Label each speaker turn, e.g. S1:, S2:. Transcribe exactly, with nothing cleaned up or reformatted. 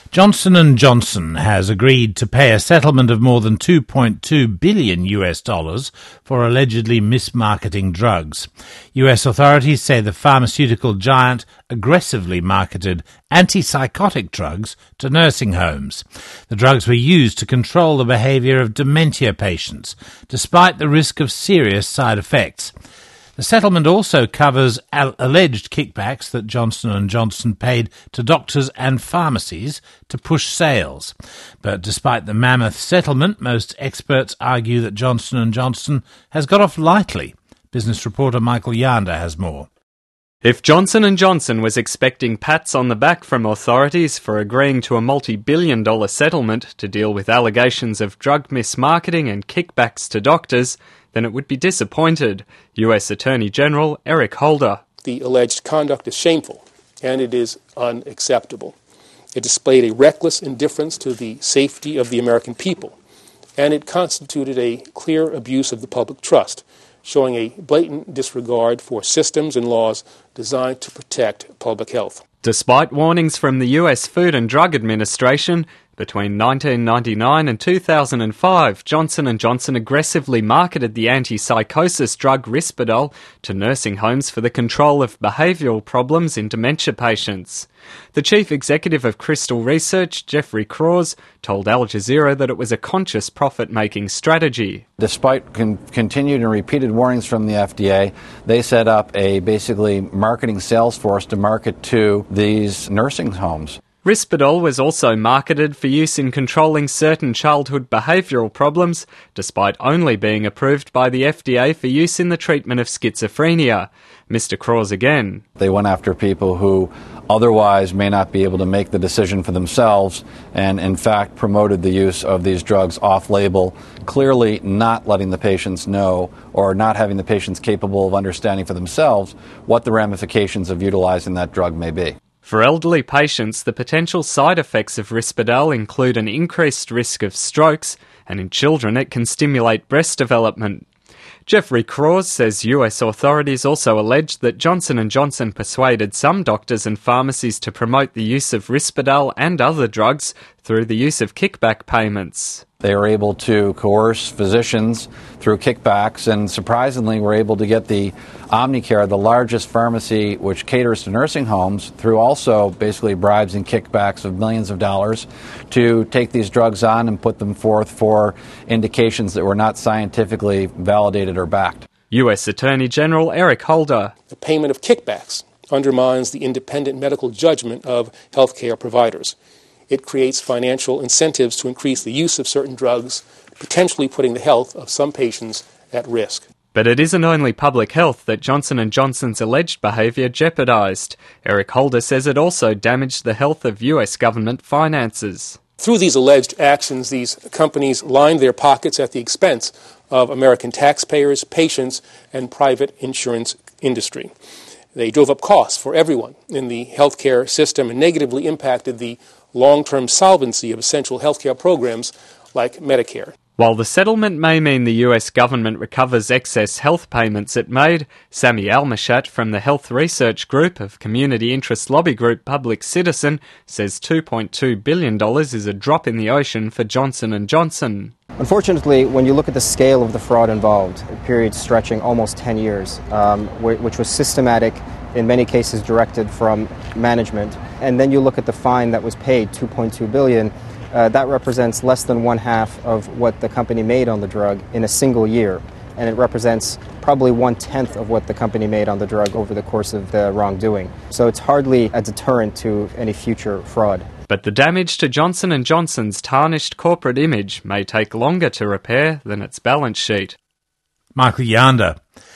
S1: Johnson and Johnson has agreed to pay a settlement of more than two point two billion U S dollars for allegedly mismarketing drugs. U S authorities say the pharmaceutical giant aggressively marketed antipsychotic drugs to nursing homes. The drugs were used to control the behaviour of dementia patients, despite the risk of serious side effects. The settlement also covers al- alleged kickbacks that Johnson and Johnson paid to doctors and pharmacies to push sales. But despite the mammoth settlement, most experts argue that Johnson and Johnson has got off lightly. Business reporter Michael Yander has more.
S2: If Johnson and Johnson was expecting pats on the back from authorities for agreeing to a multi-billion dollar settlement to deal with allegations of drug mismarketing and kickbacks to doctors, then it would be disappointed. U S Attorney General Eric Holder.
S3: The alleged conduct is shameful, and it is unacceptable. It displayed a reckless indifference to the safety of the American people, and it constituted a clear abuse of the public trust, showing a blatant disregard for systems and laws designed to protect public health.
S2: Despite warnings from the U S Food and Drug Administration, between nineteen ninety-nine and two thousand five, Johnson and Johnson aggressively marketed the antipsychosis drug Risperdal to nursing homes for the control of behavioural problems in dementia patients. The chief executive of Crystal Research, Jeffrey Cross, told Al Jazeera that it was a conscious profit-making strategy.
S4: Despite con- continued and repeated warnings from the F D A, they set up a basically marketing sales force to market to these nursing homes.
S2: Risperdal was also marketed for use in controlling certain childhood behavioural problems, despite only being approved by the F D A for use in the treatment of schizophrenia. Mister Cross again.
S4: They went after people who otherwise may not be able to make the decision for themselves and, in fact, promoted the use of these drugs off-label, clearly not letting the patients know or not having the patients capable of understanding for themselves what the ramifications of utilizing that drug may be.
S2: For elderly patients, the potential side effects of Risperdal include an increased risk of strokes, and in children it can stimulate breast development. Jeffrey Cross says U S authorities also alleged that Johnson and Johnson persuaded some doctors and pharmacies to promote the use of Risperdal and other drugs through the use of kickback payments.
S4: They were able to coerce physicians through kickbacks and surprisingly were able to get the Omnicare, the largest pharmacy which caters to nursing homes, through also basically bribes and kickbacks of millions of dollars to take these drugs on and put them forth for indications that were not scientifically validated or backed.
S2: U S Attorney General Eric Holder.
S3: The payment of kickbacks undermines the independent medical judgment of healthcare providers. It creates financial incentives to increase the use of certain drugs, potentially putting the health of some patients at risk.
S2: But it isn't only public health that Johnson and Johnson's alleged behaviour jeopardised. Eric Holder says it also damaged the health of U S government finances.
S3: Through these alleged actions, these companies lined their pockets at the expense of American taxpayers, patients, and private insurance industry. They drove up costs for everyone in the healthcare system and negatively impacted the long-term solvency of essential healthcare programs like Medicare.
S2: While the settlement may mean the U S government recovers excess health payments it made, Sami Almashat from the Health Research Group of community interest lobby group Public Citizen says two point two billion dollars is a drop in the ocean for Johnson and Johnson.
S5: Unfortunately, when you look at the scale of the fraud involved, a period stretching almost ten years, um, which was systematic, in many cases directed from management, and then you look at the fine that was paid, two point two billion dollars, uh, that represents less than one half of what the company made on the drug in a single year, and it represents probably one-tenth of what the company made on the drug over the course of the wrongdoing. So it's hardly a deterrent to any future fraud.
S2: But the damage to Johnson and Johnson's tarnished corporate image may take longer to repair than its balance sheet.
S1: Michael Yander.